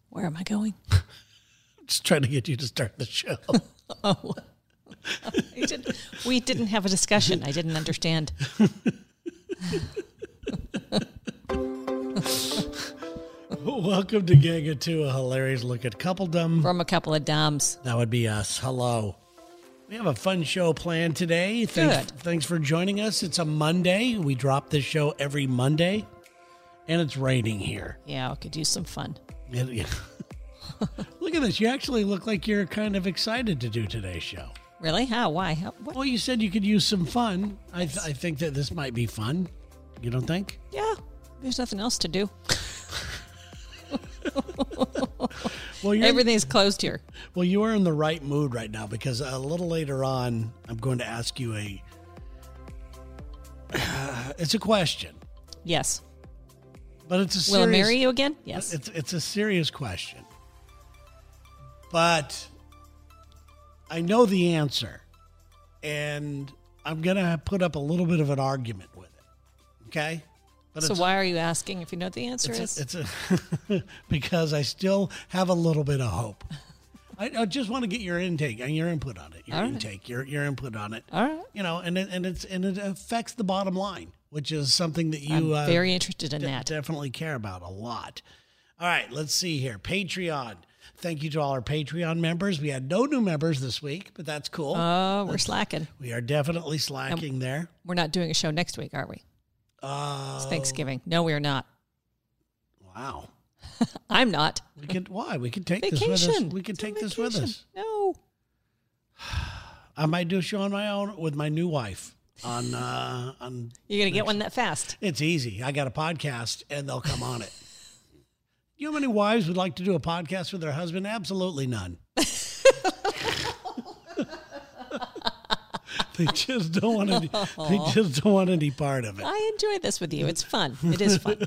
Where am I going? Just trying to get you to start the show. Oh. We didn't have a discussion. I didn't understand. Welcome to Gang of Two, a hilarious look at coupledom. From a couple of Doms. That would be us. Hello. We have a fun show planned today. Thanks for joining us. It's a Monday. We drop this show every Monday, and it's raining here. Yeah, I could use some fun. Look at this. You actually look like you're kind of excited to do today's show. Really? How? Why? What? Well, you said you could use some fun. I think that this might be fun. You don't think? Yeah. There's nothing else to do. Well, everything's closed here. Well, you are in the right mood right now because a little later on, I'm going to ask you it's a question. Yes. But it's a serious... Will I marry you again? Yes. It's a serious question. But I know the answer, and I'm going to put up a little bit of an argument with it. Okay? But so why are you asking if you know what the answer is? Because I still have a little bit of hope. I just want to get your intake and your input on it. Your input on it. All right. You know, and it affects the bottom line, which is something that you I'm very interested in that. Definitely care about a lot. All right, let's see here. Patreon. Thank you to all our Patreon members. We had no new members this week, but that's cool. Oh, we're slacking. We are definitely slacking there. We're not doing a show next week, are we? It's Thanksgiving. No, we are not. Wow. I'm not. Why? We could take vacation. This with us. We could take this with us. No. I might do a show on my own with my new wife. On You're gonna get one that fast. It's easy. I got a podcast, and they'll come on it. You know how many wives would like to do a podcast with their husband? Absolutely none. They just don't want any. They just don't want any part of it. I enjoy this with you. It's fun. It is fun.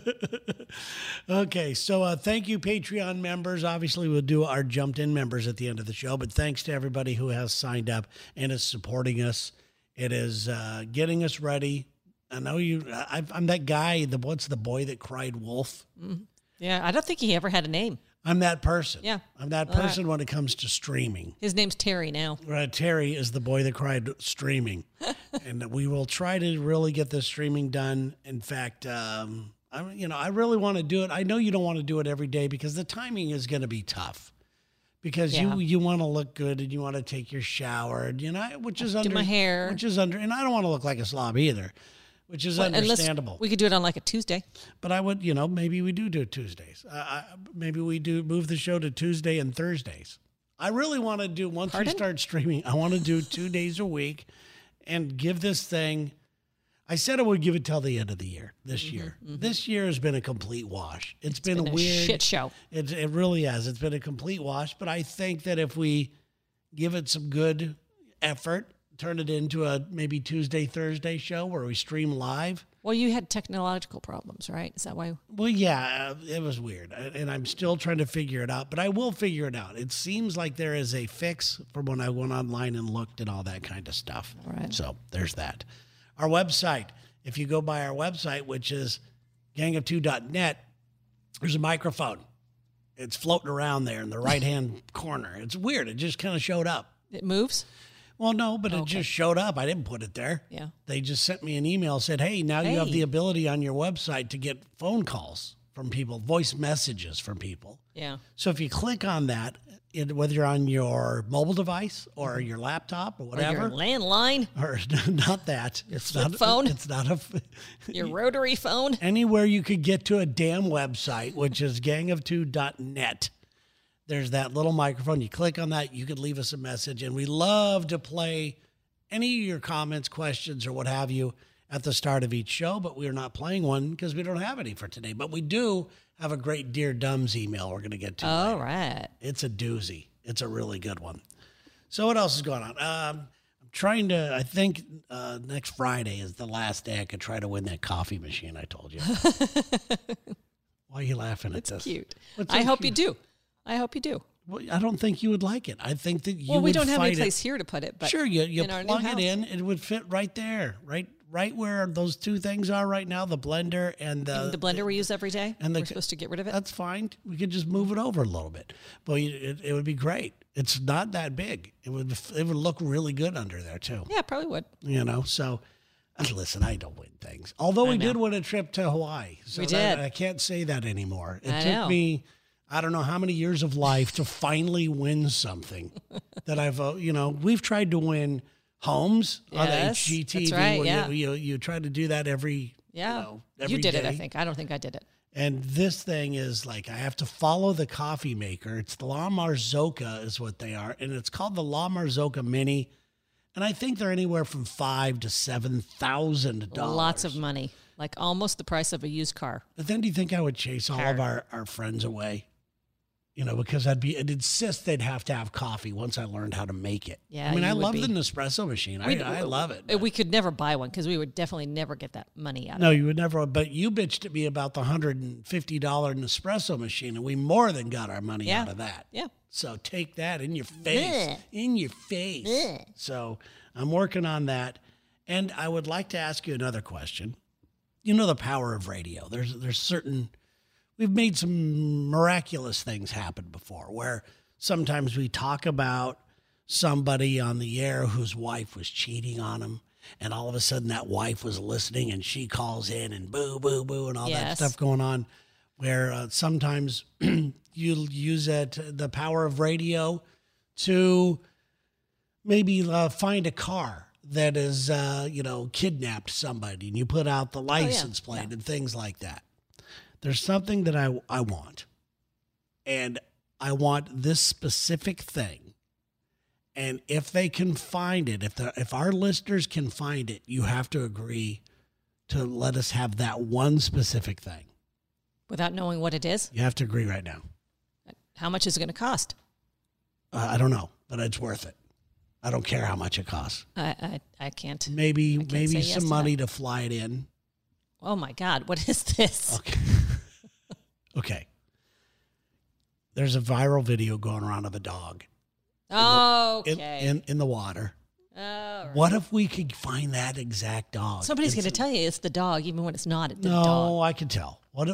Okay, so thank you, Patreon members. Obviously, we'll do our jumped-in members at the end of the show, but thanks to everybody who has signed up and is supporting us. It is getting us ready. I know you. I'm that guy. What's the boy that cried wolf? Mm-hmm. Yeah, I don't think he ever had a name. I'm that person. Yeah. I'm that person when it comes to streaming. His name's Terry now. Terry is the boy that cried streaming. And we will try to really get this streaming done. In fact, I really want to do it. I know you don't want to do it every day because the timing is going to be tough. Because you want to look good and you want to take your shower, which is under do my hair. And I don't want to look like a slob either. Which is understandable. We could do it on like a Tuesday. But I would, maybe we do Tuesdays. Maybe we do move the show to Tuesday and Thursdays. I really want to do, once we start streaming, I want to do 2 days a week and give this thing, I said I would give it till the end of the year, this year. Mm-hmm. This year has been a complete wash. It's been a weird shit show. It really has. It's been a complete wash. But I think that if we give it some good effort, turn it into a maybe Tuesday, Thursday show where we stream live. Well, you had technological problems, right? Is that why? Well, yeah, it was weird. And I'm still trying to figure it out, but I will figure it out. It seems like there is a fix from when I went online and looked and all that kind of stuff. All right. So there's that. Our website, if you go by our website, which is gangof2.net, there's a microphone. It's floating around there in the right-hand corner. It's weird. It just kind of showed up. It moves? Well, no, but it just showed up. I didn't put it there. Yeah. They just sent me an email, said, hey, now you have the ability on your website to get phone calls from people, voice messages from people. Yeah. So if you click on that, whether you're on your mobile device or your laptop or whatever. Or your landline. Or not that. It's flip not phone. It's not a... Your rotary phone. Anywhere you could get to a damn website, which is gangof2.net. There's that little microphone. You click on that, you could leave us a message. And we love to play any of your comments, questions, or what have you at the start of each show. But we're not playing one because we don't have any for today. But we do have a great Dear Dumbs email we're going to get to. All right. It's a doozy. It's a really good one. So what else is going on? I'm trying to, I think next Friday is the last day I could try to win that coffee machine I told you. Why are you laughing at this? It's cute. I hope you do. I hope you do. Well, I don't think you would like it. I think that you we would don't have any fight place here to put it. But sure, you in our plug new it house. in, it would fit right there, right right where those two things are right now, the blender and the blender we use every day, and we're supposed to get rid of it. That's fine. We could just move it over a little bit, but it would be great. It's not that big. It would look really good under there too. Yeah, probably would. You know, so listen, I don't win things. Although we did win a trip to Hawaii. So we did. I can't say that anymore. It I took know. me, I don't know how many years of life to finally win something that I've, we've tried to win homes on Yes, HGTV. that's right, where yeah. you try to do that every, Yeah. every You did it, I day. think. I don't think I did it. And this thing is like, I have to follow the coffee maker. It's the La Marzocca is what they are. And it's called the La Marzocca Mini. And I think they're anywhere from $5,000 to $7,000. Lots of money. Like almost the price of a used car. But then do you think I would chase all of our friends away? You know, because I'd insist they'd have to have coffee once I learned how to make it. Yeah, I mean, you I would love be. the Nespresso machine. I love it. We could never buy one because we would definitely never get that money out of it. No, you would never. But you bitched at me about the $150 Nespresso machine, and we more than got our money out of that. Yeah. So take that in your face. Blech. In your face. Blech. So I'm working on that. And I would like to ask you another question. You know the power of radio. There's certain, we've made some miraculous things happen before where sometimes we talk about somebody on the air whose wife was cheating on him. And all of a sudden that wife was listening and she calls in and boo, boo, boo, and all that Yes. stuff going on. Where sometimes you'll use the power of radio to maybe find a car that is, kidnapped somebody, and you put out the license plate and things like that. There's something that I want, and I want this specific thing. And if they can find it, if our listeners can find it, you have to agree to let us have that one specific thing. Without knowing what it is? You have to agree right now. How much is it going to cost? I don't know, but it's worth it. I don't care how much it costs. I can't. Maybe say yes some to money to fly it in. Oh, my God. What is this? Okay. Okay. There's a viral video going around of a dog Okay. in the water. All right. What if we could find that exact dog? Somebody's going to tell you it's the dog, even when it's not the No, dog. I can tell. What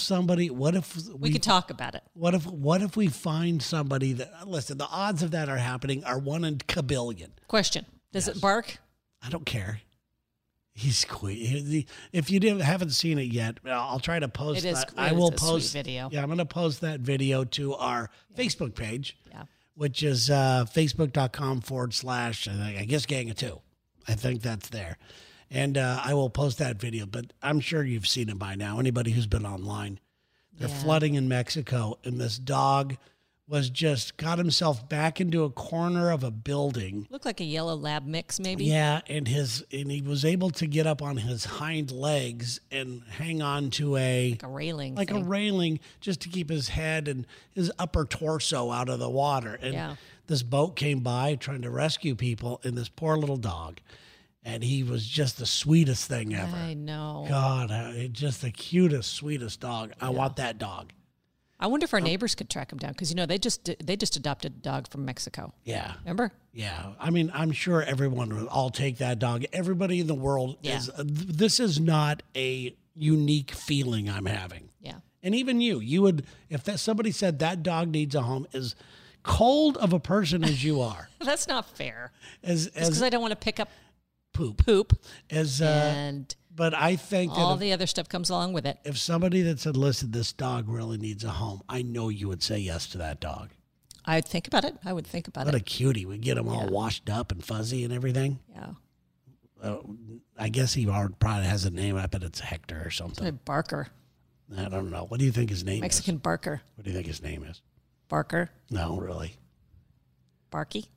if We could talk about it. What if we find somebody that, listen, the odds of that are happening are 1 in a billion. Question. Does it bark? I don't care. He's sweet. If you haven't seen it yet, I'll try to post It is. that. I will post sweet video. Yeah, I'm going to post that video to our Facebook page, Yeah. which is facebook.com/ I guess Gang of Two. I think that's there. And I will post that video, but I'm sure you've seen it by now. Anybody who's been online, they're flooding in Mexico, and this dog was just got himself back into a corner of a building. Looked like a yellow lab mix, maybe. Yeah, and he was able to get up on his hind legs and hang on to a railing. a thing. railing just to keep his head and his upper torso out of the water. And this boat came by trying to rescue people and this poor little dog. And he was just the sweetest thing ever. I know. God, just the cutest, sweetest dog. I want that dog. I wonder if our neighbors could track him down because they just adopted a dog from Mexico. Yeah. Remember? Yeah. I mean, I'm sure everyone would all take that dog. Everybody in the world is. This is not a unique feeling I'm having. Yeah. And even you would, if somebody said that dog needs a home, as cold of a person as you are, That's not fair. as Because I don't want to pick up poop, and but I think that all the other stuff comes along with it. if somebody that said, listen, this dog really needs a home, I know you would say yes to that dog. I'd think about it. I would think about What it. a cutie. We get him all washed up and fuzzy and everything. Yeah. I guess he probably has a name. I bet it's Hector or something. Barker. I don't know. What do you think his name Mexican is? Barker. What do you think his name is? Barker. No, really. Barky.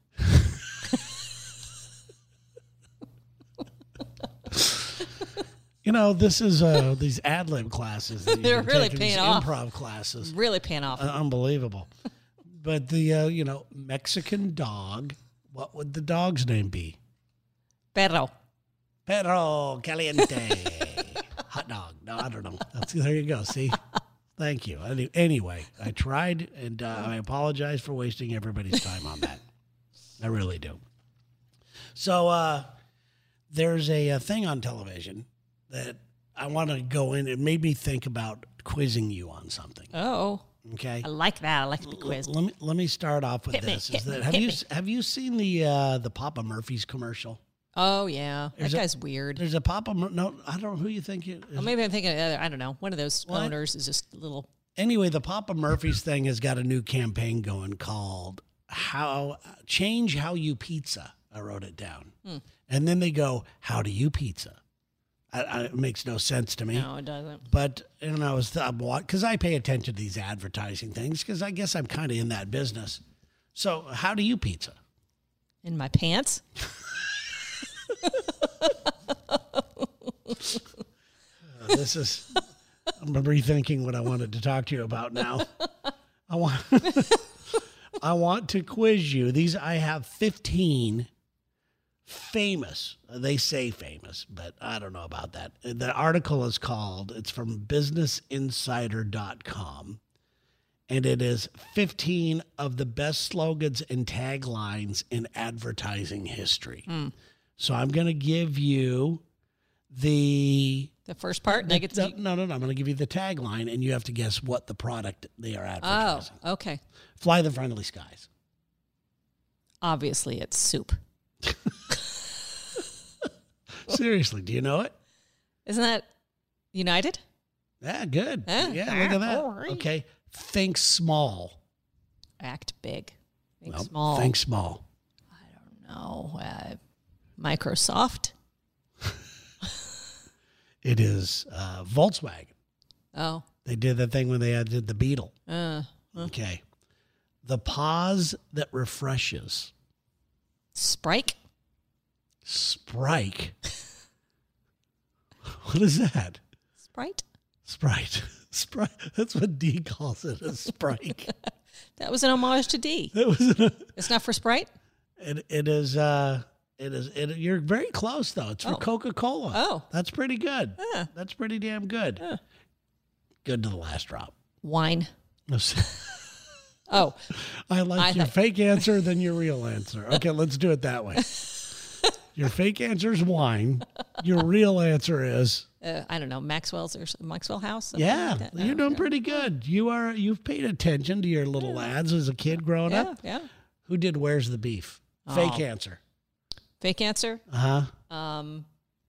You know, this is these ad lib classes. That They're you've been really taking, paying these off. Improv classes. Really paying off. Unbelievable. But the, Mexican dog, what would the dog's name be? Perro. Perro caliente. Hot dog. No, I don't know. There you go. See? Thank you. Anyway, I tried, and I apologize for wasting everybody's time on that. I really do. So there's a thing on television that I want to go in. It made me think about quizzing you on something. Oh, okay. I like that. I like to be quizzed. Let me start off with this. Have you seen the Papa Murphy's commercial? Oh yeah, that guy's weird. There's a Papa. No, I don't know who you think it is. Well, maybe I'm thinking. I don't know. One of those owners is just a little. Anyway, the Papa Murphy's thing has got a new campaign going called Change How You Pizza. I wrote it down. And then they go, how do you pizza? It makes no sense to me. No, it doesn't. But, I was because I pay attention to these advertising things because I guess I'm kind of in that business. So how do you pizza? In my pants? I'm rethinking what I wanted to talk to you about now. I want to quiz you. I have 15 famous, they say famous, but I don't know about that. The article is it's from businessinsider.com, and it is 15 of the best slogans and taglines in advertising history. So I'm going to give you the first part? No. I'm going to give you the tagline, and you have to guess what the product they are advertising. Oh, okay. Fly the Friendly Skies. Obviously, it's soup. Seriously, do you know it? Isn't that United? Yeah, good. Yeah, look at that. Right. Okay. Think small. Act big. Think small. Think small. I don't know. Microsoft? It is Volkswagen. Oh. They did that thing when they did the Beetle. Okay. The pause that refreshes. Sprite? Sprite? What is that? Sprite? Sprite. That's what D calls it, a Sprite. That was an homage to D. It's not for Sprite? It is. You're very close, though. It's for Coca-Cola. Oh. That's pretty good. That's pretty damn good. Good to the last drop. Wine. Oh. I like your fake answer than your real answer. Okay, let's do it that way. Your fake answer is wine. Your real answer is... I don't know, Maxwell House? Yeah, like you're doing pretty good. You've paid attention to your little lads as a kid growing up. Yeah. Who did Where's the Beef? Fake answer. Fake answer? Uh-huh.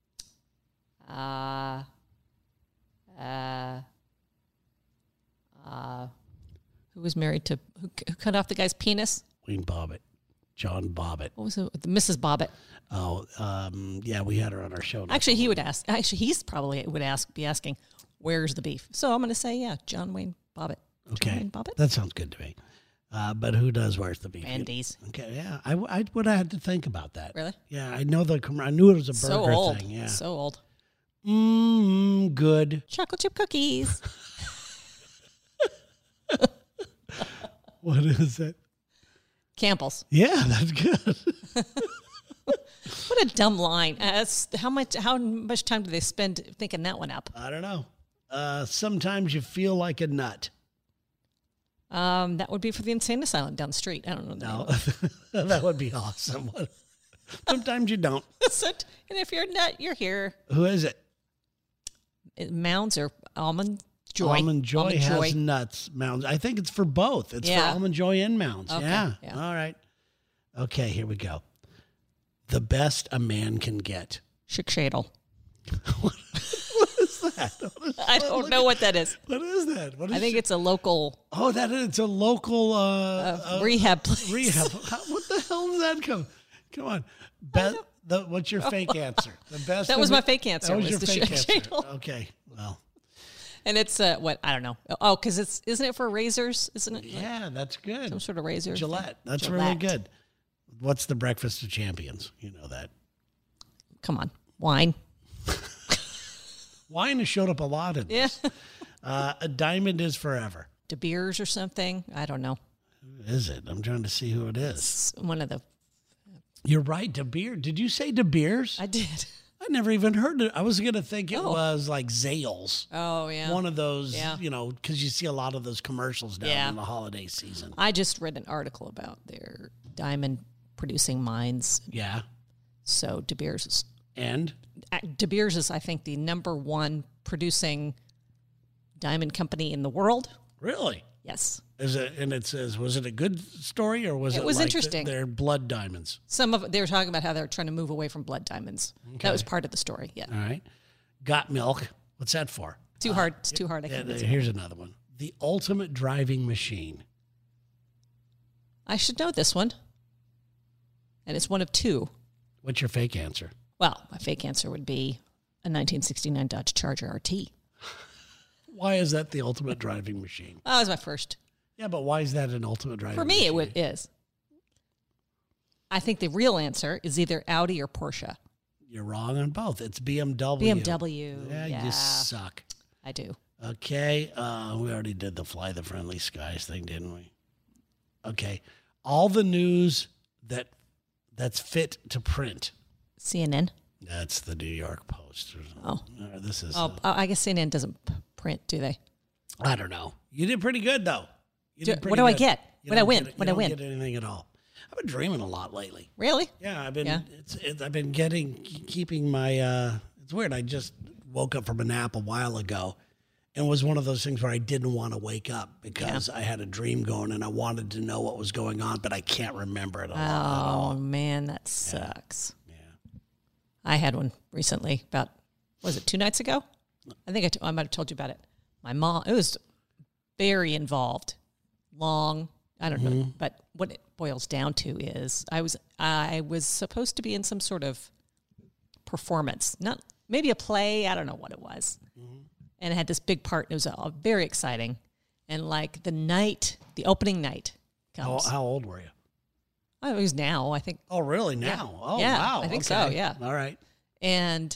Who was married to, who cut off the guy's penis? Wayne Bobbitt. John Bobbitt. What was it? Mrs. Bobbitt. Oh, yeah, we had her on our show. Actually, he's probably be asking, where's the beef? So I'm going to say, John Wayne Bobbitt. Okay. John Wayne Bobbitt? That sounds good to me. But who does Where's the Beef? Andy's. Okay, yeah. I would have had to think about that. Really? Yeah, I knew it was a burger thing. Yeah. So old. Good. Chocolate chip cookies. What is it? Campbell's. Yeah, that's good. What a dumb line. How much time do they spend thinking that one up? I don't know. Sometimes you feel like a nut. That would be for the insane asylum down the street. I don't know. No, that would be awesome. Sometimes you don't. And if you're a nut, you're here. Who is it? Mounds or Almond Joy. Almond Joy has nuts. Mounds. I think it's for both. It's for Almond Joy and Mounds. Okay. Yeah. All right. Okay, here we go. The best a man can get. Schickshadel. What is that? I don't know what that is. What is that? I think it's a local. Oh, it's a local rehab place. Rehab. What the hell does that come? Come on. What's your fake answer? The best. That was my fake answer. That was your the fake answer. Schickshadel. Okay. Well. And it's what? I don't know. Oh, because isn't it for razors? Isn't it? Yeah, that's good. Some sort of razor. Gillette. That's really good. What's the breakfast of champions? You know that. Come on. Wine. Wine has showed up a lot in this. A diamond is forever. De Beers or something. I don't know. Who is it? I'm trying to see who it is. It's one of the. You're right. De Beers. Did you say De Beers? I did. I never even heard it. I was going to think it was like Zales. Oh, yeah. One of those, because you see a lot of those commercials now in the holiday season. I just read an article about their diamond producing mines. Yeah. So De Beers is And De Beers is, I think, the #1 producing diamond company in the world. really? Yes. Is it? And it says, was it a good story or was it? It was like interesting. They're blood diamonds. Some of they were talking about how they're trying to move away from blood diamonds. That was part of the story. Yeah. All right. Got Milk. What's that for? Too hard. It's too hard. I Yeah, can't. here's another one. The Ultimate Driving Machine. I should know this one. And it's one of two. What's your fake answer? Well, my fake answer would be a 1969 Dodge Charger RT. Why is that the Ultimate Driving Machine? That was my first. Yeah, but why is that an Ultimate Driving For Machine? me, it is. I think the real answer is either Audi or Porsche. You're wrong on both. It's BMW. BMW. Yeah, you suck. I do. Okay, we already did the Fly the Friendly Skies thing, didn't we? Okay, all the news that's fit to print. CNN. That's the New York Post. Oh. This is. I guess CNN doesn't print, do they? I don't know. You did pretty good though. What do I get? When I win? When I win? Get anything at all? I've been dreaming a lot lately. Really? Yeah, I've been. Yeah. I've been keeping my. It's weird. I just woke up from a nap a while ago, and it was one of those things where I didn't want to wake up because I had a dream going and I wanted to know what was going on, but I can't remember it all. Oh man, that sucks. Yeah. I had one recently. About was it 2 nights ago? I think I might have told you about it. My mom. It was very involved, long. I don't know, but what it boils down to is I was supposed to be in some sort of performance, not maybe a play. I don't know what it was, and it had this big part. It was very exciting, and like the opening night comes. How old were you? I was now. I think. Oh, really? Now? Yeah. Oh, yeah, wow. I think so. Yeah. All right. And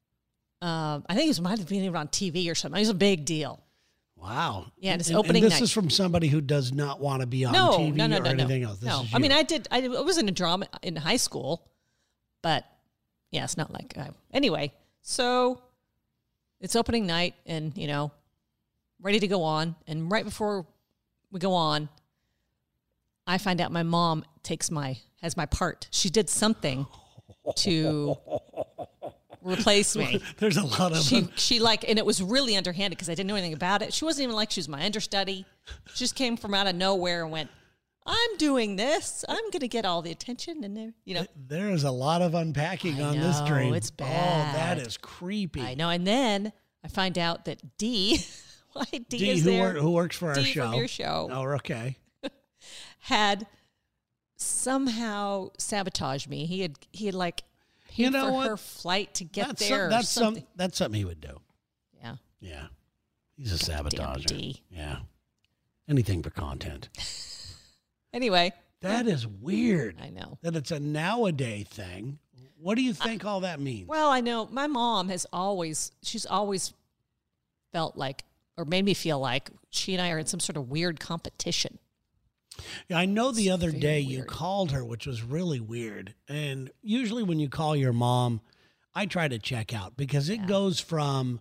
I think it might have been even on TV or something. It was a big deal. Wow. Yeah, it's and opening this night. is from somebody who does not want to be on TV or anything else. This No, is I mean, you. I was in a drama in high school, but yeah, it's not like anyway. So it's opening night, and ready to go on. And right before we go on, I find out my mom has my part. She did something to replace me. There's a lot of she and it was really underhanded because I didn't know anything about it. She wasn't even like she was my understudy. She just came from out of nowhere and went, "I'm doing this. I'm going to get all the attention." And there is a lot of unpacking on this dream. It's bad. Oh, that is creepy. I know. And then I find out that Dee, why Dee is there? Who works for our Dee show? From your show. Oh, okay. Had somehow sabotaged me. He had like paid for her flight to get there. That's something he would do. Yeah. Yeah. He's a sabotager. D. Yeah. Anything for content. Anyway. That is weird. I know. That it's a nowadays thing. What do you think all that means? Well, I know my mom she's always felt like, or made me feel like she and I are in some sort of weird competition. Yeah, I know the other day you weird. called her, which was really weird. And usually when you call your mom, I try to check out because it goes from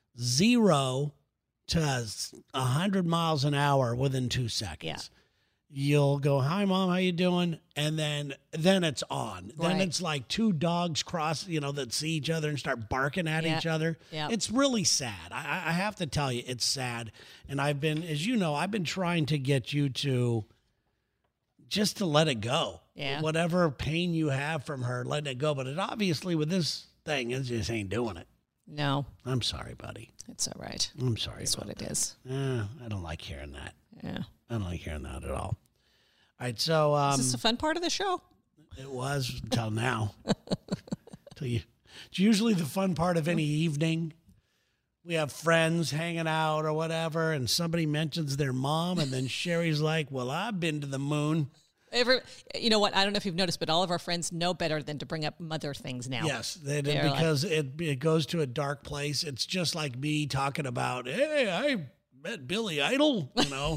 0 to 100 miles an hour within 2 seconds. Yeah. You'll go, "Hi, Mom, how you doing?" And then it's on. Then Right. it's like two dogs cross, that see each other and start barking at each other. Yeah. It's really sad. I have to tell you, it's sad. And I've been, as you know, I've been trying to get you to just to let it go. Yeah. Whatever pain you have from her, let it go. But it obviously with this thing, it just ain't doing it. No. I'm sorry, buddy. It's all right. I'm sorry. That's what it is. I don't like hearing that. Yeah. I don't like hearing that at all. All right, so Is this a fun part of the show? it was until now. It's usually the fun part of any evening. We have friends hanging out or whatever, and somebody mentions their mom, and then Sherry's like, "Well, I've been to the moon." You know what? I don't know if you've noticed, but all of our friends know better than to bring up mother things now. Yes, they did, because it goes to a dark place. It's just like me talking about, "Hey, I met Billy Idol,"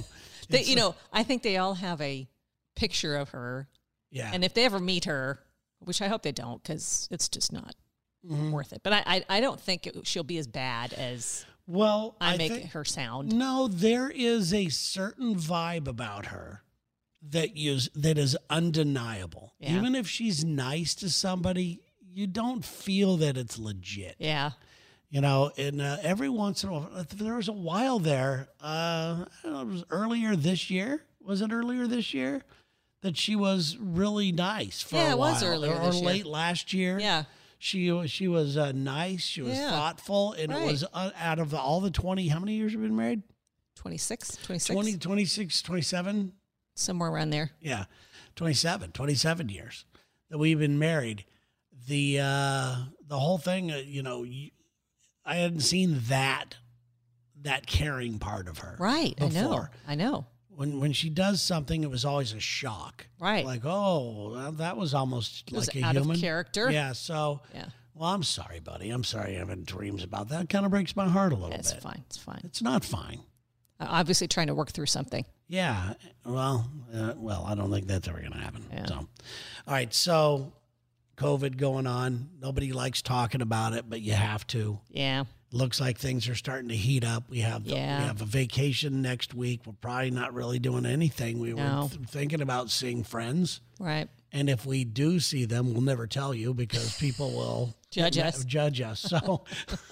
I think they all have a picture of her. Yeah. And if they ever meet her, which I hope they don't, because it's just not worth it. But I don't think she'll be as bad as I make her sound. No, there is a certain vibe about her that is undeniable. Yeah. Even if she's nice to somebody, you don't feel that it's legit. Yeah. You know, and every once in a while, there was a while there, I don't know, it was earlier this year. Was it earlier this year that she was really nice for a while? Yeah, it was earlier or this year. late last year. Yeah. She was nice. She was thoughtful. And it was out of all the 20, how many years have you been married? 26. 20, 26, 27? Somewhere around there. Yeah, 27 years that we've been married. The whole thing, you know, I hadn't seen that caring part of her. Right. Before. I know. When she does something, it was always a shock. Right. Like, oh, well, that was almost It was like a out human. of character. Yeah. So, well, I'm sorry, buddy. I'm sorry you're having dreams about that. It kind of breaks my heart a little bit. It's fine. It's fine. It's not fine. Obviously trying to work through something. Yeah. Well, I don't think that's ever going to happen. Yeah. So, all right. So, COVID going on. Nobody likes talking about it, but you have to. Yeah. Looks like things are starting to heat up. We have we have a vacation next week. We're probably not really doing anything. We were thinking about seeing friends. Right. And if we do see them, we'll never tell you because people will Judge us. So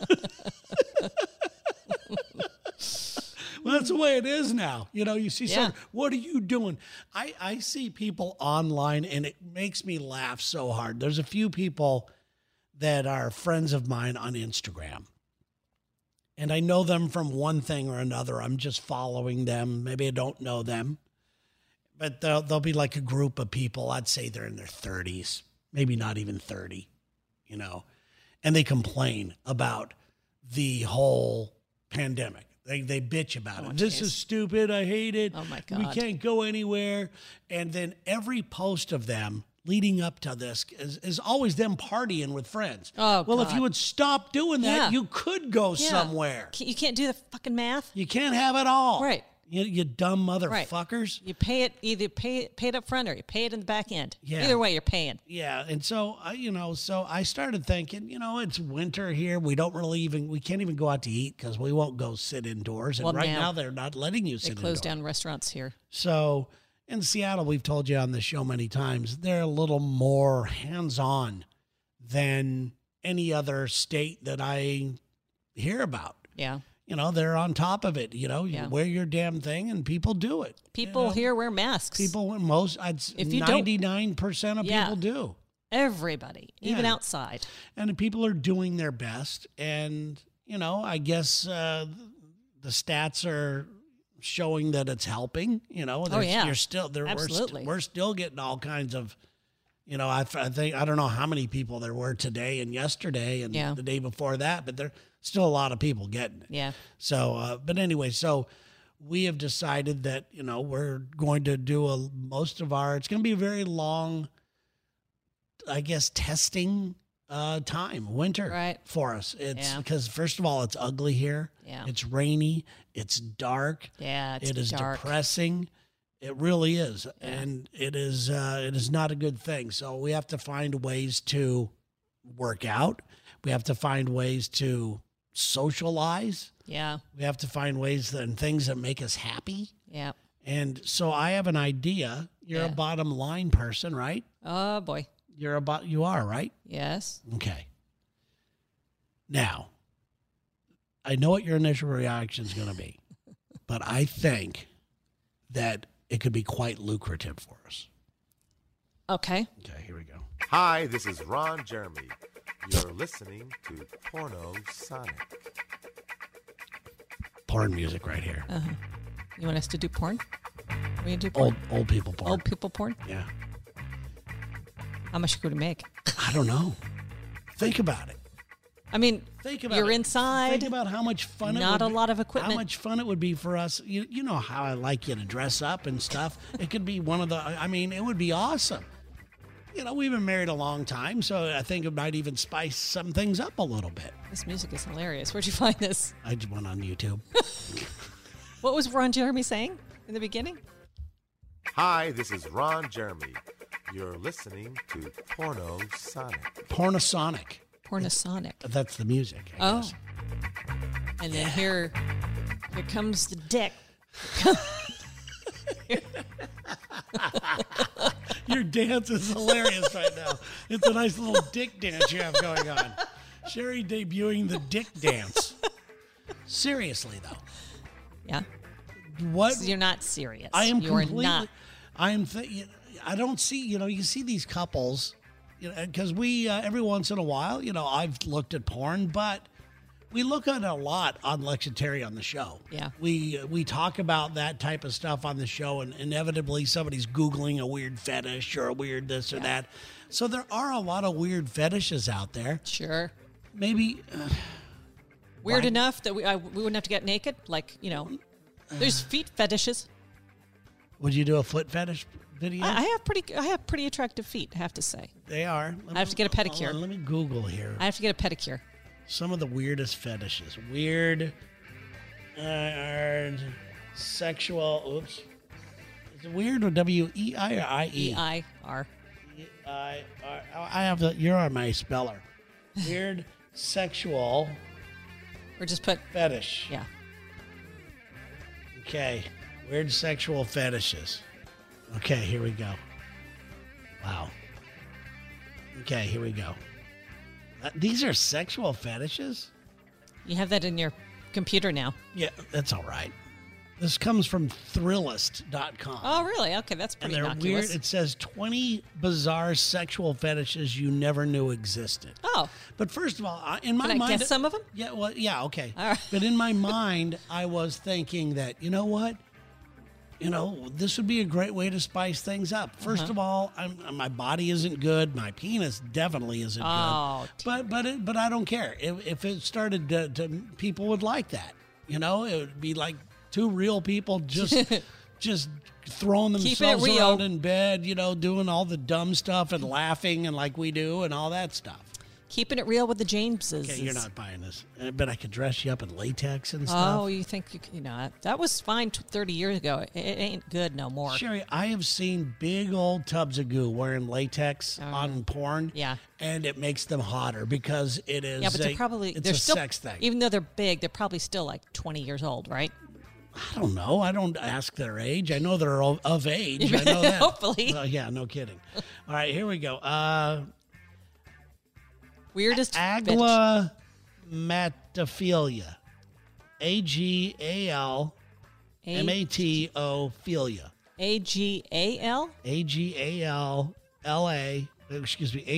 well, that's the way it is now. You know, you see someone, what are you doing? I see people online and it makes me laugh so hard. There's a few people that are friends of mine on Instagram. And I know them from one thing or another. I'm just following them. Maybe I don't know them. But they'll be like a group of people. I'd say they're in their 30s, maybe not even 30, you know. And they complain about the whole pandemic. They bitch about it. This is stupid. I hate it. Oh, my God. We can't go anywhere. And then every post of them leading up to this is always them partying with friends. Oh, well, God. if you would stop doing that, you could go somewhere. You can't do the fucking math. You can't have it all. Right. You dumb motherfuckers. You pay it, either pay it up front or you pay it in the back end. Yeah. Either way, you're paying. Yeah. And so, so I started thinking, it's winter here. We can't even go out to eat because we won't go sit indoors. And now they're not letting you sit indoors. They closed down restaurants here. So in Seattle, we've told you on the show many times, they're a little more hands-on than any other state that I hear about. Yeah. They're on top of it. You wear your damn thing and people do it. People here wear masks. People, 99% of people do. Everybody, even outside. And people are doing their best. And, I guess the stats are showing that it's helping. You're still there. Absolutely. We're still getting all kinds of, I think, I don't know how many people there were today and yesterday and the day before that, but there's still a lot of people getting it. Yeah. So, but anyway, so we have decided that, we're going to do it's going to be a very long, I guess, testing winter for us. It's because first of all, it's ugly here. Yeah. It's rainy. It's dark. Yeah. It is depressing. It really is. Yeah. And it is not a good thing. So we have to find ways to work out. We have to find ways to socialize. Yeah. We have to find ways and things that make us happy. Yeah. And so I have an idea. You're a bottom line person, right? Oh boy. You are, right? Yes. Okay. Now, I know what your initial reaction is going to be, but I think that it could be quite lucrative for us. Okay. Okay, here we go. Hi, this is Ron Jeremy. You're listening to Porno Sonic. Porn music right here. Uh-huh. You want us to do porn? We can do porn? Old people porn. Old people porn? Yeah. How much could it make? I don't know. Think about it. I mean, you're inside. Think about how much fun not a lot of equipment. How much fun it would be for us. You know how I like you to dress up and stuff. It could be it would be awesome. We've been married a long time, so I think it might even spice some things up a little bit. This music is hilarious. Where'd you find this? I just went on YouTube. What was Ron Jeremy saying in the beginning? Hi, this is Ron Jeremy. You're listening to Porno Sonic. Pornosonic. Pornosonic. That's the music, I guess. And then here comes the dick. You're Your dance is hilarious right now. It's a nice little dick dance you have going on. Sherry debuting the dick dance. Seriously, though. Yeah. What? So you're not serious. I am You're completely. not. I don't see. You see these couples, because we every once in a while, I've looked at porn, but we look at it a lot on Lex and Terry on the show. Yeah. We talk about that type of stuff on the show, and inevitably somebody's Googling a weird fetish or a weird this or that. So there are a lot of weird fetishes out there. Sure. Maybe. Weird enough that we wouldn't have to get naked. Like, there's feet fetishes. Would you do a foot fetish video? I have pretty attractive feet, I have to say. They are. I have to get a pedicure. Hold on, let me Google here. I have to get a pedicure. Some of the weirdest fetishes. Weird sexual. Oops. Is it weird or W-E-I or I-E? E-I-R. E-I-R. I have the. You're on my speller. Weird sexual. Or just put. Fetish. Yeah. Okay. Weird sexual fetishes. Okay, here we go. Wow. Okay, here we go. These are sexual fetishes? You have that in your computer now. Yeah, that's all right. This comes from Thrillist.com. Oh, really? Okay, that's And pretty they're innocuous. weird. It says 20 bizarre sexual fetishes you never knew existed. Oh. But first of all, in my Can I mind... guess some of them? Yeah, well, yeah, okay. All right. But in my mind, I was thinking that, you know what? This would be a great way to spice things up. First of all, my body isn't good. My penis definitely isn't good. But I don't care. If it started to people would like that. It would be like two real people just throwing themselves around in bed, doing all the dumb stuff and laughing and like we do and all that stuff. Keeping it real with the Jameses. Okay, you're not buying this. But I could dress you up in latex and stuff. Oh, you think that was fine 30 years ago. It ain't good no more. Sherry, I have seen big old tubs of goo wearing latex on porn. Yeah. And it makes them hotter because it is but they're a still, sex thing. Even though they're big, they're probably still like 20 years old, right? I don't know. I don't ask their age. I know they're of age. I know that. Hopefully. Yeah, no kidding. All right, here we go. Weirdest Aglamatophilia. A-G-A-L-M-A-T-O-philia. A-G-A-L? A-G-A-L-L-A. Excuse me.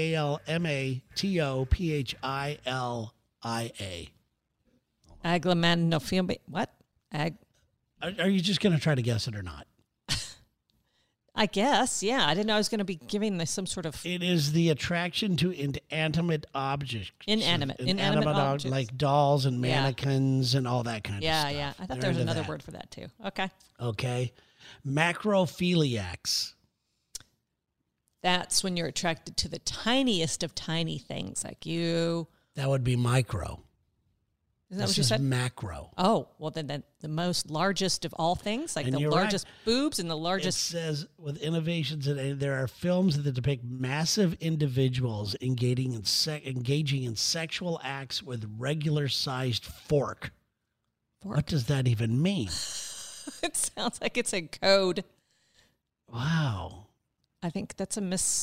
A-G-A-L-M-A-T-O-P-H-I-L-I-A. Aglamatophilia. What? Are you just going to try to guess it or not? I guess, yeah. I didn't know I was going to be giving this some sort of... It is the attraction to inanimate objects. Inanimate objects. Like dolls and mannequins and all that kind of stuff. Yeah. I thought there was another word for that, too. Okay. Macrophiliacs. That's when you're attracted to the tiniest of tiny things, like you... That would be micro. Isn't that This what you is said? macro. Oh, well, then the most largest of all things, like And the you're largest boobs and the largest... It says, with innovations, there are films that depict massive individuals engaging in sexual acts with regular-sized fork. What does that even mean? It sounds like it's a code. Wow. I think that's a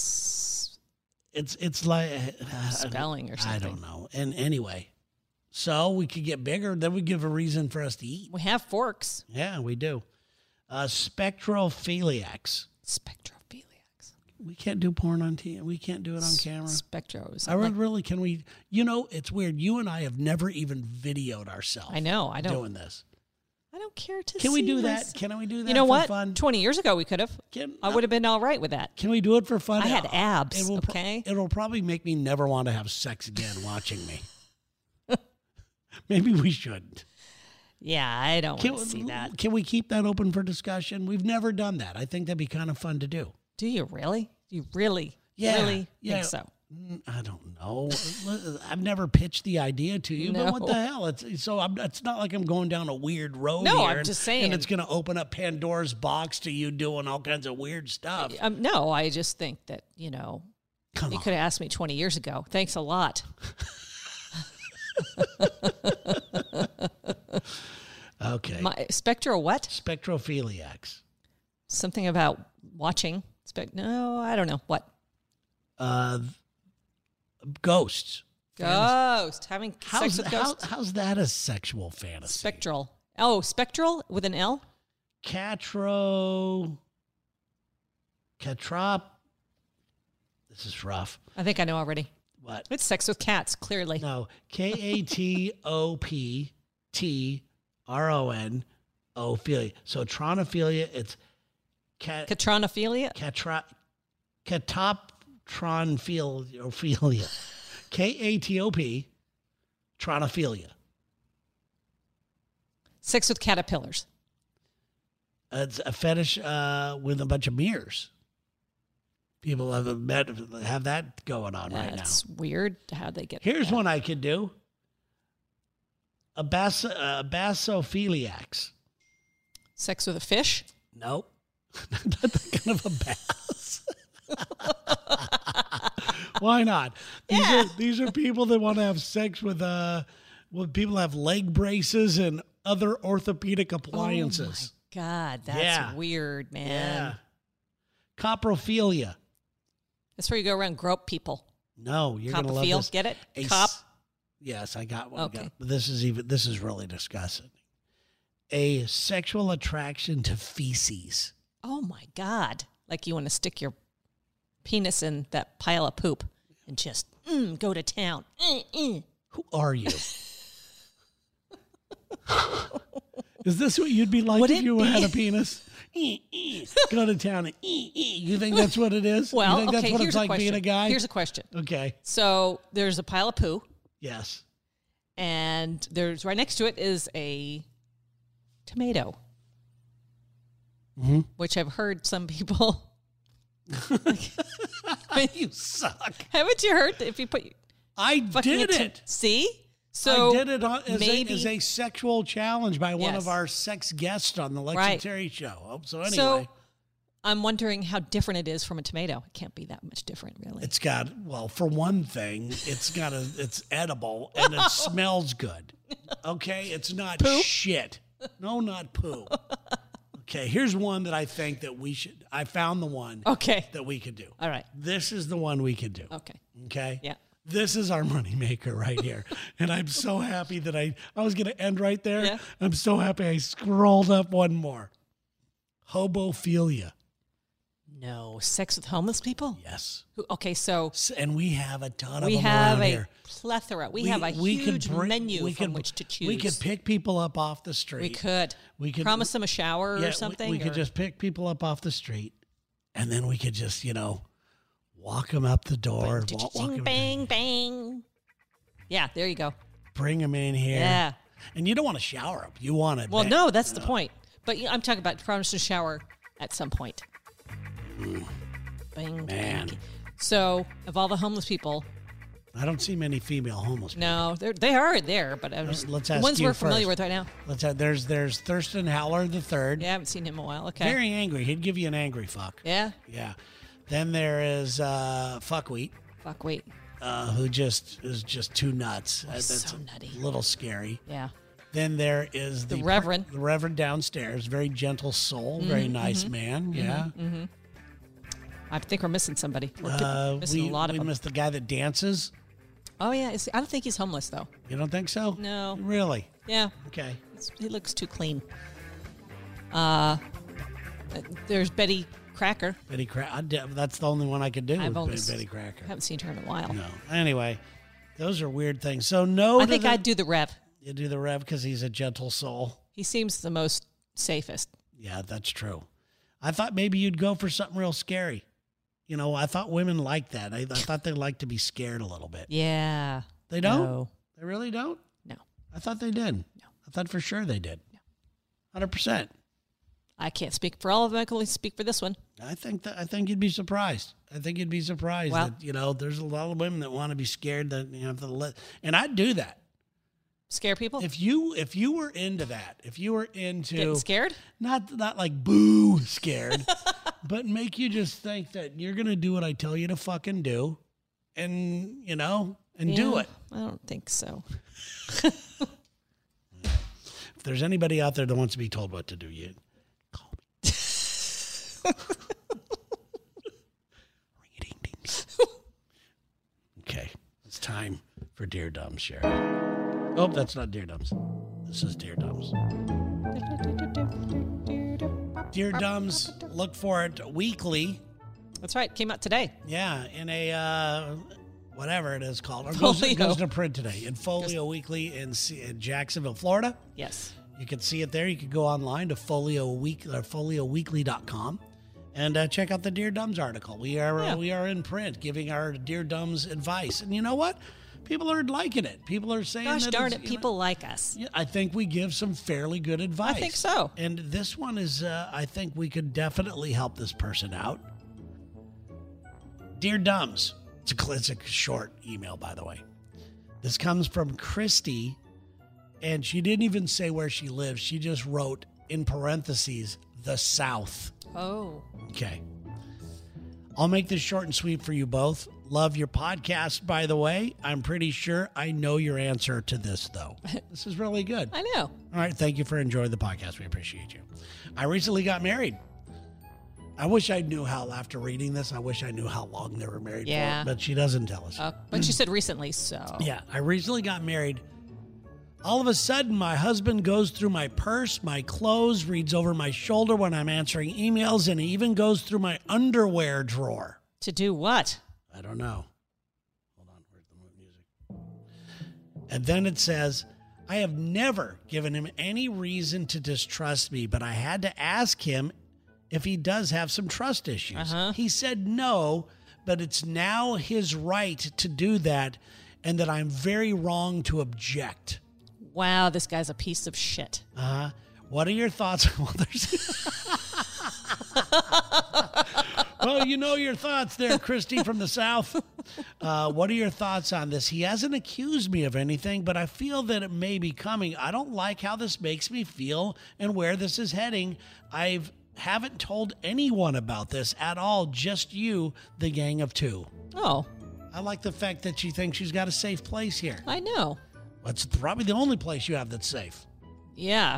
It's like... spelling or something. I don't know. And anyway... So we could get bigger. That would give a reason for us to eat. We have forks. Yeah, we do. Spectrophiliacs. Spectrophiliacs. We can't do porn on TV. We can't do it on camera. Spectros. Can we? It's weird. You and I have never even videoed ourselves. I know. I don't. Doing this. I don't care to. Can we do that? myself. Can we do that? You know for what? Fun? 20 years ago we could have. I would have been all right with that. Can we do it for fun? I had abs. Okay. It'll probably make me never want to have sex again watching me. Maybe we shouldn't. Yeah, I don't want to see that. Can we keep that open for discussion? We've never done that. I think that'd be kind of fun to do. Do you really? Do you really? Yeah, really think so? I don't know. I've never pitched the idea to you, but what the hell? It's not like I'm going down a weird road. No, here I'm just saying. And it's going to open up Pandora's box to you doing all kinds of weird stuff. No, I just think that, you Come on. could have asked me 20 years ago. Thanks a lot. Okay. Spectro what? Spectrophiliacs. Something about watching. No, I don't know. What? Ghosts. Ghost. Having sex with ghosts? How's that a sexual fantasy? Spectral. Oh, spectral with an L? Catrop. This is rough. I think I know already. What? It's sex with cats, clearly. No. Katoptron. Ophelia. So tronophilia, it's Catronophilia? Catoptronophilia. Katop, tronophilia. Sex with caterpillars. It's a fetish with a bunch of mirrors. People have that going on right now. That's weird. How'd they get Here's that? one I could do. A basophiliacs. Sex with a fish? Nope. Not that kind of a bass. Why not? These are people that want to have sex with people have leg braces and other orthopedic appliances. Oh my God, that's weird, man. Yeah. Coprophilia. That's where you go around grope people. No, you're going to love this. Get it? Cop? Yes, I got one. Okay. This is really disgusting. A sexual attraction to feces. Oh my God. Like you want to stick your penis in that pile of poop and just go to town. Who are you? Is this what you'd be like if you had a penis? Go to town and You think that's what it is? Well, you think that's what it's like being a guy? Here's a question. Okay. So there's a pile of poo. Yes. And there's right next to it is a tomato, which I've heard some people. You suck. Haven't you heard that if you put? I did it. See, so I did it as a sexual challenge by one of Yes. our sex guests on the Lex and Terry show. Oh, so anyway, So I'm wondering how different it is from a tomato. It can't be that much different, really. it's got for one thing, it's edible and it smells good. Okay, it's not shit. No, not poo. Okay, here's one that I think that we should. I found the one. Okay. That we could do. All right. This is the one we could do. Okay. Okay. Yeah. This is our moneymaker right here. And I'm so happy that I was going to end right there. Yeah. I'm so happy I scrolled up one more. Hobophilia. No, sex with homeless people? Yes. Okay, so And we have a ton of we them have around a here. plethora. We have a huge menu from which to choose. We could pick people up off the street. We could promise them a shower or something. We could just pick people up off the street, and then we could just, walk them up the door. Bang, bang. Yeah, there you go. Bring them in here. Yeah. And you don't want to shower them. You want to. Well, no, that's the point. But I'm talking about promise to shower at some point. Bang, Man. bang. So, of all the homeless people, I don't see many female homeless people. no, they are there, but I'm just, Let's the ask ones you we're familiar first. with right now. There's Thurston Howler III. Yeah, I haven't seen him in a while. Okay. Very angry. He'd give you an angry fuck. Yeah. Yeah. Then there is Fuckwheat, Fuck, wait. who is just too nuts. That's so nutty. A little scary. Yeah. Then there is The Reverend. The Reverend downstairs. Very gentle soul. Very nice man. Yeah. I think we're missing somebody. We're missing a lot of we them. missed the guy that dances. Oh, yeah. I don't think he's homeless, though. You don't think so? No. Really? Yeah. Okay. He looks too clean. There's Betty Cracker. Betty Cracker. That's the only one I could do. I've with only Betty Cracker. haven't seen her in a while. No. Anyway, those are weird things. So no. I think I'd do the Rev. You do the Rev because he's a gentle soul. He seems the most safest. Yeah, that's true. I thought maybe you'd go for something real scary. I thought women like that. I thought they like to be scared a little bit. Yeah. They don't? No. They really don't? No. I thought they did. No. I thought for sure they did. No. 100%. I can't speak for all of them. I can only speak for this one. I think you'd be surprised. I think you'd be surprised Well- that, there's a lot of women that want to be scared that you have to let, and I'd do that. Scare people? If you were into that, if you were into Getting scared? not like boo scared, but make you just think that you're gonna do what I tell you to fucking do, and do it. I don't think so. If there's anybody out there that wants to be told what to do, you call me. time for Dear Dumbs, Sherry. Oh, that's not Dear Dumbs. This is Dear Dumbs. Dear Dumbs, look for it weekly. That's right. Came out today. Yeah, in a whatever it is called. It goes to print today in Folio Weekly in Jacksonville, Florida. Yes. You can see it there. You can go online to folioweekly.com and check out the Dear Dumbs article. We are in print giving our Dear Dumbs advice. And you know what? People are liking it. People are saying, gosh darn it, people like us. Yeah, I think we give some fairly good advice. I think so. And this one is, I think we could definitely help this person out. Dear Dumbs. It's a short email, by the way. This comes from Christy, and she didn't even say where she lives. She just wrote, in parentheses, the South. Oh. Okay. I'll make this short and sweet for you both. Love your podcast, by the way. I'm pretty sure I know your answer to this, though. This is really good. I know. All right. Thank you for enjoying the podcast. We appreciate you. I recently got married. I wish I knew after reading this, I wish I knew how long they were married for, but she doesn't tell us. But she said recently, so. Yeah, I recently got married. All of a sudden, my husband goes through my purse, my clothes, reads over my shoulder when I'm answering emails, and he even goes through my underwear drawer. To do what? I don't know. Hold on, where's the music? And then it says, I have never given him any reason to distrust me, but I had to ask him if he does have some trust issues. He said no, but it's now his right to do that, and that I'm very wrong to object. Wow, this guy's a piece of shit. What are your thoughts? Well, you know your thoughts there, Christy from the South. What are your thoughts on this? He hasn't accused me of anything, but I feel that it may be coming. I don't like how this makes me feel and where this is heading. Haven't told anyone about this at all, just you, the gang of two. Oh. I like the fact that she thinks she's got a safe place here. I know. That's probably the only place you have that's safe. Yeah.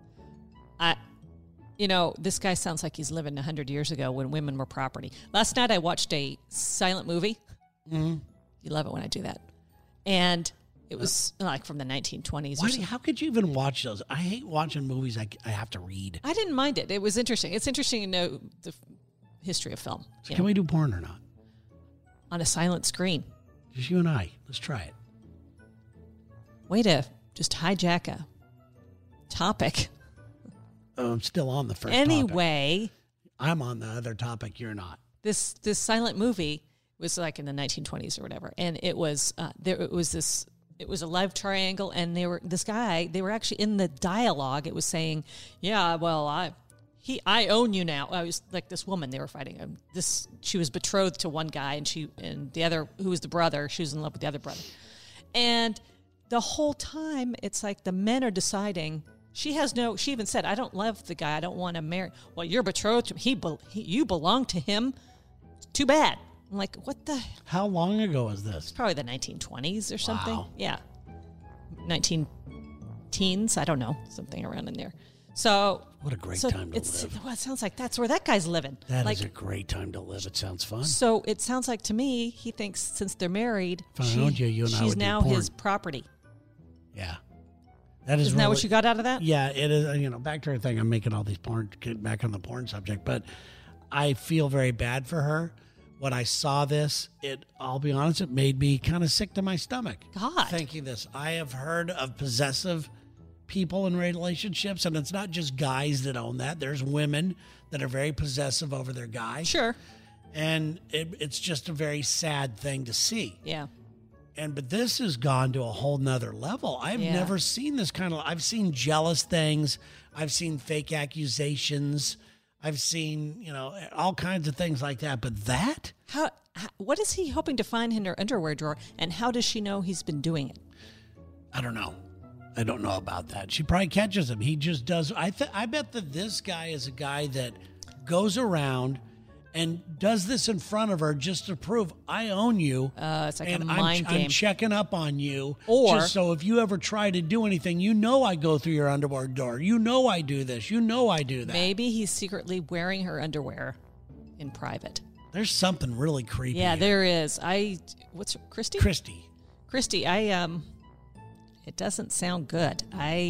This guy sounds like he's living 100 years ago when women were property. Last night I watched a silent movie. Mm-hmm. You love it when I do that. And it was like from the 1920s. How could you even watch those? I hate watching movies I have to read. I didn't mind it. It was interesting. It's interesting to know the history of film. So can we do porn or not? On a silent screen. Just you and I. Let's try it. Way to just hijack a topic. Oh, I'm still on the first Anyway. topic. I'm on the other topic. You're not. This silent movie was like in the 1920s or whatever. And it was, it was a love triangle, and they were actually in the dialogue. It was saying, yeah, well, I own you now. I was like this woman they were fighting. She was betrothed to one guy, and the other, who was the brother, she was in love with the other brother. And the whole time, it's like the men are deciding. She even said, I don't love the guy. I don't want to marry. Well, you're betrothed to him. You belong to him. Too bad. I'm like, what the? How long ago was this? It's probably the 1920s or something. Wow. Yeah. 19-teens. I don't know. Something around in there. So. What a great time to live. Well, it sounds like that's where that guy's living. That is a great time to live. It sounds fun. So it sounds like to me, he thinks since they're married, she's now his property. Yeah. Isn't that what you got out of that? Yeah, it is. Back to her thing. I'm making all these get back on the porn subject, but I feel very bad for her. When I saw this, I'll be honest, it made me kind of sick to my stomach. God. Thinking this. I have heard of possessive people in relationships, and it's not just guys that own that. There's women that are very possessive over their guy. Sure. And it's just a very sad thing to see. Yeah. But this has gone to a whole nother level. I've never seen this I've seen jealous things. I've seen fake accusations. I've seen, all kinds of things like that. But that? What is he hoping to find in her underwear drawer? And how does she know he's been doing it? I don't know. I don't know about that. She probably catches him. He just does. I bet that this guy is a guy that goes around and does this in front of her just to prove I own you. It's like a mind game. I'm checking up on you. Or just so if you ever try to do anything, I go through your underwear door. I do this. I do that. Maybe he's secretly wearing her underwear in private. There's something really creepy. Yeah, here. there is. What's her, Christy? Christy. Christy, it doesn't sound good.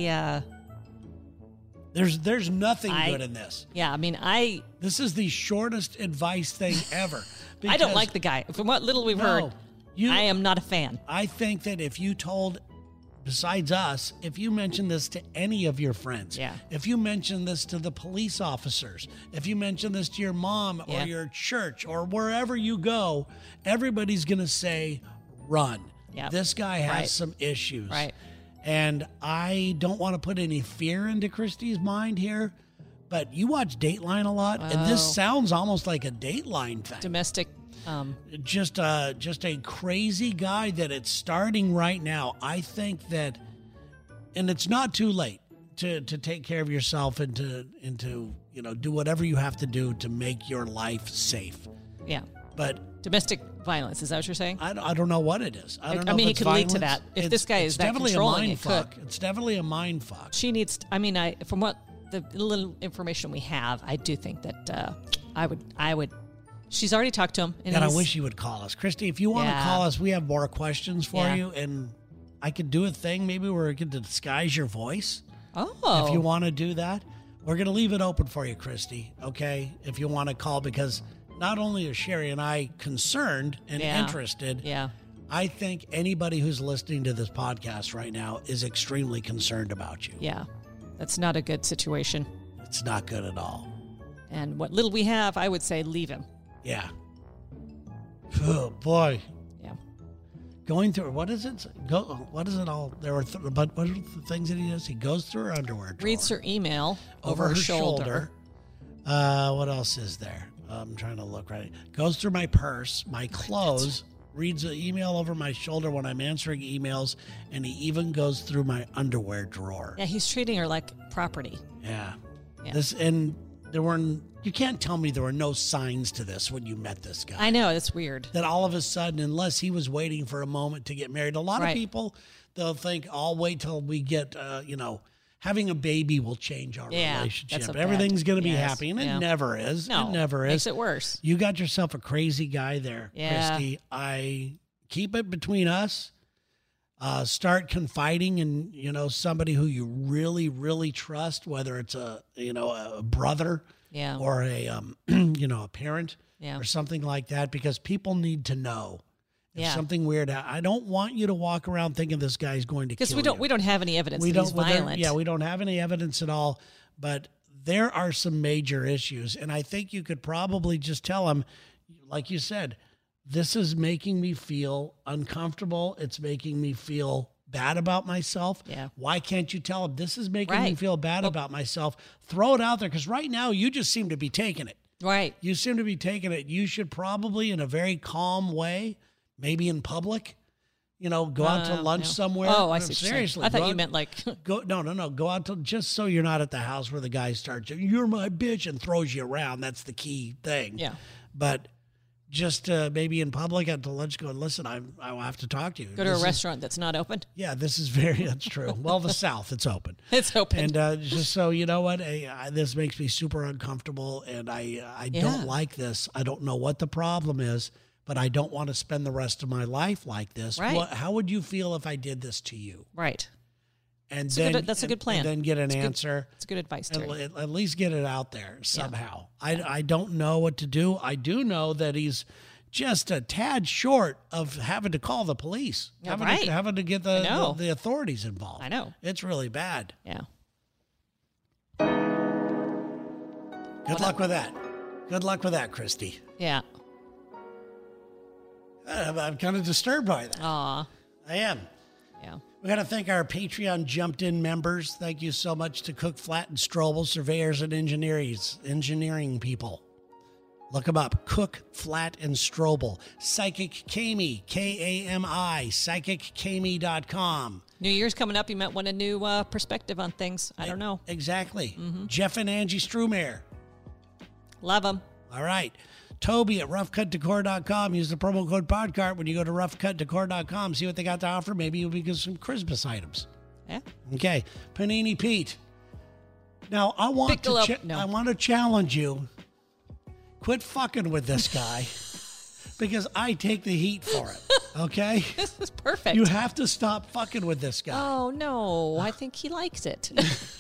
There's nothing good in this. Yeah, I mean, This is the shortest advice thing ever. I don't like the guy. From what little we've heard, I am not a fan. I think that if you told, besides us, if you mention this to any of your friends, if you mention this to the police officers, if you mention this to your mom or your church or wherever you go, everybody's going to say, run. Yep. This guy has some issues. Right. And I don't want to put any fear into Christy's mind here, but you watch Dateline a lot, and this sounds almost like a Dateline thing. Domestic. Just a crazy guy that it's starting right now. I think that, and it's not too late to take care of yourself and to do whatever you have to do to make your life safe. Yeah. But domestic violence, is that what you're saying? I don't know what it is. I don't know. I mean, if it it's could violence. lead to that. If this guy is that controlling, it could. It's definitely a mind fuck. She needs. I mean, from what the little information we have, I do think that I would. She's already talked to him. And God, I wish you would call us, Christy. If you want to call us, we have more questions for you, and I could do a thing maybe where we could disguise your voice. Oh, if you want to do that, we're going to leave it open for you, Christy. Okay, if you want to call, because not only are Sherry and I concerned and interested, I think anybody who's listening to this podcast right now is extremely concerned about you. Yeah, that's not a good situation. It's not good at all. And what little we have, I would say leave him. Yeah. Oh, boy. Yeah. Going through, what is it? What is it all? There were, but what are the things that he does? He goes through her underwear drawer. Reads her email over her shoulder. What else is there? I'm trying to look right. Goes through my purse, my clothes, reads an email over my shoulder when I'm answering emails, and he even goes through my underwear drawer. Yeah, he's treating her like property. Yeah. You can't tell me there were no signs to this when you met this guy. I know, that's weird. That all of a sudden, unless he was waiting for a moment to get married, a lot of people, they'll think, I'll wait till we get, having a baby will change our relationship. Everything's going to be happy, and it never is. No, it never is. Makes it worse. You got yourself a crazy guy there, Christy. I keep it between us. Start confiding in, somebody who you really, really trust, whether it's a brother or a parent or something like that, because people need to know. If something weird, I don't want you to walk around thinking this guy's going to kill you. Because we don't have any evidence that he's violent. We don't have any evidence at all, but there are some major issues. And I think you could probably just tell him, like you said, this is making me feel uncomfortable. It's making me feel bad about myself. Yeah. Why can't you tell him this is making me feel bad about myself? Throw it out there, because right now you just seem to be taking it. Right. You seem to be taking it. You should probably, in a very calm way, maybe in public, go out to lunch somewhere. Oh, I see. Seriously. I thought you meant like... No. Go out to, just so you're not at the house where the guy starts, you're my bitch, and throws you around. That's the key thing. Yeah. But just maybe in public at the lunch going, listen, I will have to talk to you. Go to a restaurant that's not open? Yeah, that's true. Well, the South, it's open. It's open. And just so you know what, this makes me super uncomfortable, and I don't like this. I don't know what the problem is, but I don't want to spend the rest of my life like this. Right. How would you feel if I did this to you? Right. And that's a good plan. And then get an answer. It's good advice, Terry. At least get it out there somehow. Yeah. I don't know what to do. I do know that he's just a tad short of having to call the police, having to get the authorities involved. I know. It's really bad. Yeah. Good luck with that. Good luck with that, Christy. Yeah. I'm kind of disturbed by that. Aw. I am. Yeah. We got to thank our Patreon jumped in members. Thank you so much to Cook, Flat, and Strobel, surveyors and engineering people. Look them up. Cook, Flat, and Strobel. Psychic Kami, Kami, psychickami.com. New Year's coming up. You might want a new perspective on things. I don't know. Exactly. Mm-hmm. Jeff and Angie Strumayer. Love them. All right. Toby at roughcutdecor.com. Use the promo code PODCART when you go to roughcutdecor.com. See what they got to offer. Maybe you'll get some Christmas items. Yeah. Okay. Panini Pete. Now, I want to challenge you. Quit fucking with this guy because I take the heat for it. Okay? This is perfect. You have to stop fucking with this guy. Oh, no. I think he likes it.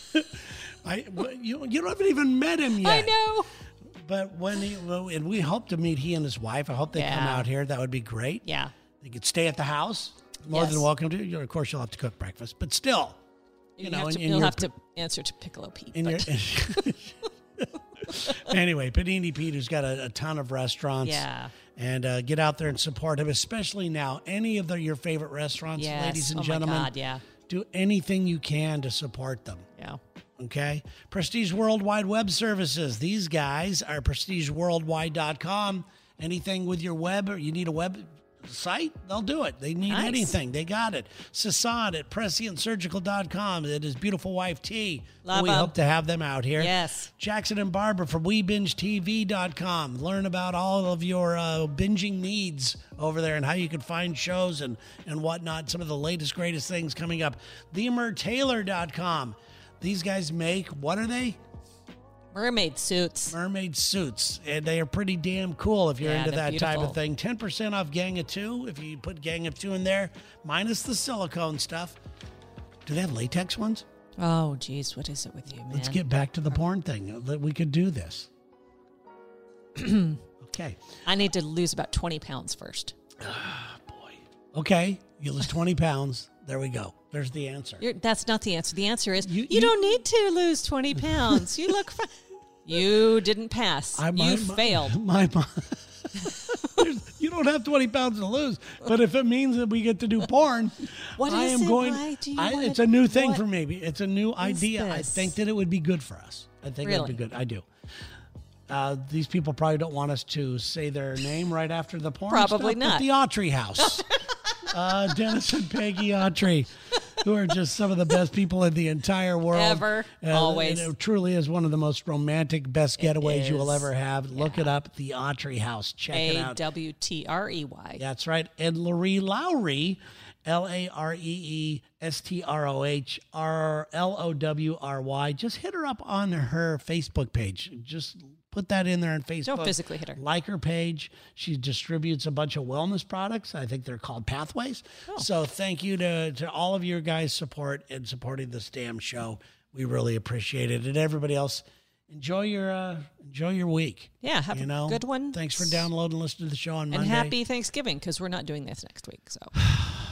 You haven't even met him yet. I know. But and we hope to meet he and his wife. I hope they come out here. That would be great. Yeah. They could stay at the house. More than welcome to. Of course, you'll have to cook breakfast, but still, You'll have to answer to Piccolo Pete. Anyway, Panini Pete, who's got a ton of restaurants. Yeah. And get out there and support him, especially now. Any of your favorite restaurants, ladies and gentlemen. My God, yeah. Do anything you can to support them. Yeah. Okay. Prestige Worldwide Web Services. These guys are prestigeworldwide.com. Anything with your web, or you need a web site, they'll do it. They need anything. They got it. Sasan at PrescientSurgical.com. It is beautiful wife T. We hope to have them out here. Yes. Jackson and Barbara from WeBingeTV.com. Learn about all of your binging needs over there and how you can find shows and whatnot. Some of the latest, greatest things coming up. TheMerTaylor.com. These guys make, what are they? Mermaid suits. Mermaid suits. And they are pretty damn cool if you're into that beautiful. type of thing. 10% off Gang of Two if you put Gang of Two in there, minus the silicone stuff. Do they have latex ones? Oh, geez. What is it with you, man? Let's get back to the porn thing. We could do this. Okay. I need to lose about 20 pounds first. Boy. Okay. You lose 20 pounds. There we go. There's the answer. That's not the answer. The answer is you don't need to lose 20 pounds. You look fine. You didn't pass. You failed. You don't have 20 pounds to lose, but if it means that we get to do porn, What I is am it? going. Why do you It's a new thing for me. It's a new idea. I this? think that it would be good for us. I think it would be good. I do. These people probably don't want us to say their name right after the porn. Probably stuff, not. But the Autry House. Dennis and Peggy Autry, who are just some of the best people in the entire world. Ever. Always. And it truly is one of the most romantic, best getaways you will ever have. Look it up, the Autry House. Check it out. AWTREY. That's right. And Laree Lowry, LareeStrolowry. Just hit her up on her Facebook page. Just put that in there on Facebook. Don't physically hit her. Like her page. She distributes a bunch of wellness products. I think they're called Pathways. Oh. So thank you to all of your guys' support and supporting this damn show. We really appreciate it. And everybody else, enjoy your week. Yeah, have a good one. Thanks for downloading and listening to the show on Monday. And happy Thanksgiving, because we're not doing this next week. So